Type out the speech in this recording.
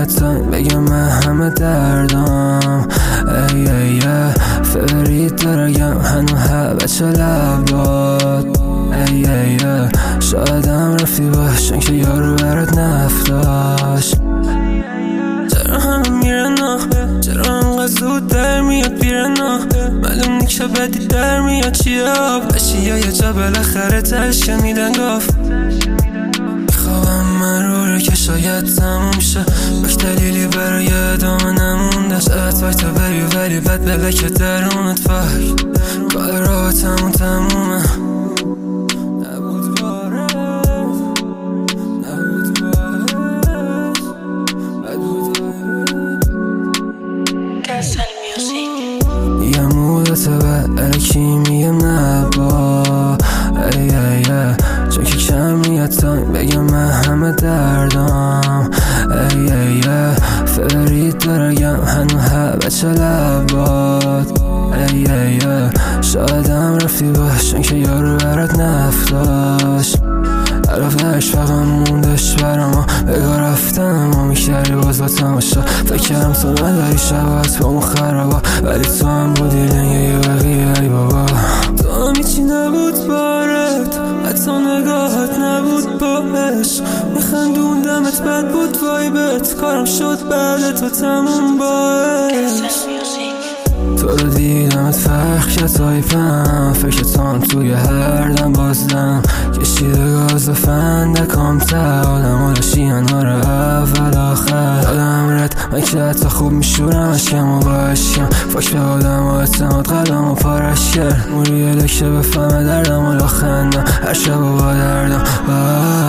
تایم بگم من همه دردم ای ای فرید درگم هنو بچه لبات ای ای شایدم رفتی باشن که یارو برات نفتاش چرا همه میرن چرا انقدر زود در میاد بیرن معلوم نیکشه بدی در میاد چیه بشی یه جا بالاخره تش شنیدن گفت میخوابم مروره که شاید تموم شه باش دلیلی برای ادامه نمونده شاید فکر بری ولی بد بله که درونت فکر کار را تمومه یه مودت به الکی میگم نبا ای ای چون که کم میاد تایم بگم من همه دردم ای ای فرید درگم هنو بچه لبات ای ای شایدم رفتی باشن که یارو برات نفتاش عرفتش فقط موندش برام بگاه رفتم ما میکردی باز با تماشا فکرم تو نداری شبات با اون خرابا ولی تو هم بودی لنگه یه بقیه ای بابا تو هم هیچی نبود بارت حتی نگاهت نبود باش میخندوندمت بد بود وایبت کارم شد بعد تو تموم باش تو رو دیدمت فرق که تایپم فکرتان توی هر دم بازدم کشیده گاز و فندکام تا آدم ها داشتین ها رو اول آخر آدم رد من که حتی خوب میشورم اشکم و با اشکم فاک به آدم ها اعتماد قلبم و پارش کرد موری لکشه بفهمه دردم و لاخندم هر شب و با دردم